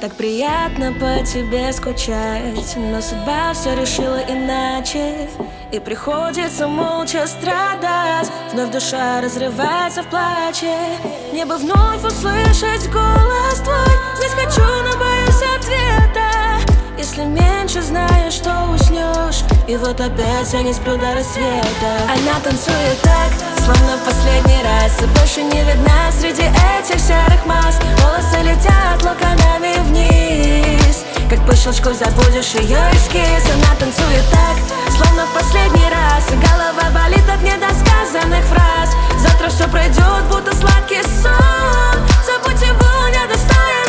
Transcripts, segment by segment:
Так приятно по тебе скучать, но судьба все решила иначе, и приходится молча страдать. Вновь душа разрывается в плаче. Мне бы вновь услышать голос твой. Здесь хочу, но боюсь ответа. Если меньше знаешь, что уснешь, и вот опять я не сплю до рассвета. Она танцует так, словно в последний раз, и больше не видна среди этих серых масс. Волосы летят локонами вниз, как по щелчку забудешь ее эскиз. Она танцует так, словно в последний раз, и голова болит от недосказанных фраз. Завтра все пройдет, будто сладкий сон. Забудь его, недостоин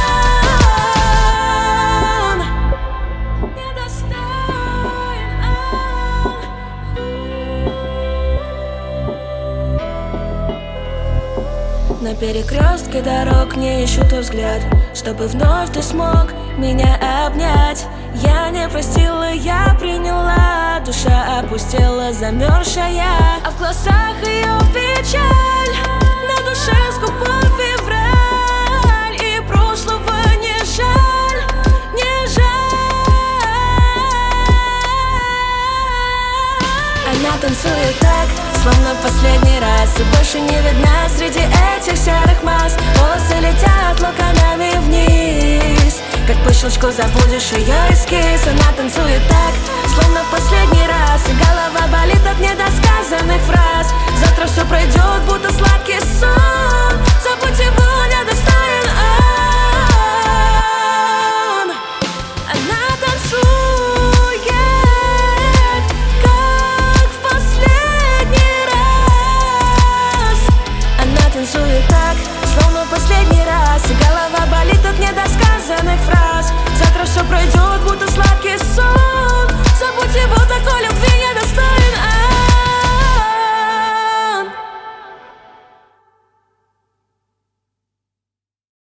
он. Недостоин он. На перекрестке дорог мне ищу твой взгляд, чтобы вновь ты смог меня обнять. Я не простила, я приняла. Душа опустела, замерзшая, а в глазах ее печаль. На душе скупой февраль, и прошлого не жаль, не жаль. Она танцует так, словно в последний раз, и больше не видна среди этих серых масс. Волосы летят локонами вниз, как по щелчку забудешь ее эскиз. Она танцует так,